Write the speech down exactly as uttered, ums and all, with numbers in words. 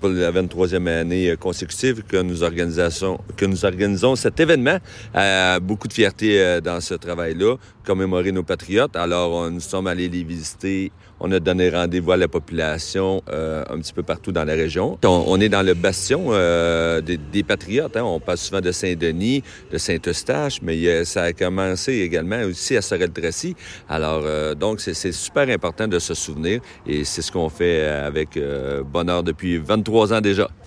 pour la vingt-troisième année consécutive que nous organisons, que nous organisons cet événement. Euh, beaucoup de fierté euh, dans ce travail-là, commémorer nos patriotes. Alors, nous sommes allés les visiter. On a donné rendez-vous à la population euh, un petit peu partout dans la région. On, on est dans le bastion euh, des, des patriotes. Hein. On parle souvent de Saint-Denis, de Saint-Eustache, mais euh, ça a commencé également aussi à Sorel-Tracy. Alors, euh, donc, c'est, c'est super important de se souvenir et c'est ce qu'on fait avec euh, bonheur depuis vingt-trois ans déjà.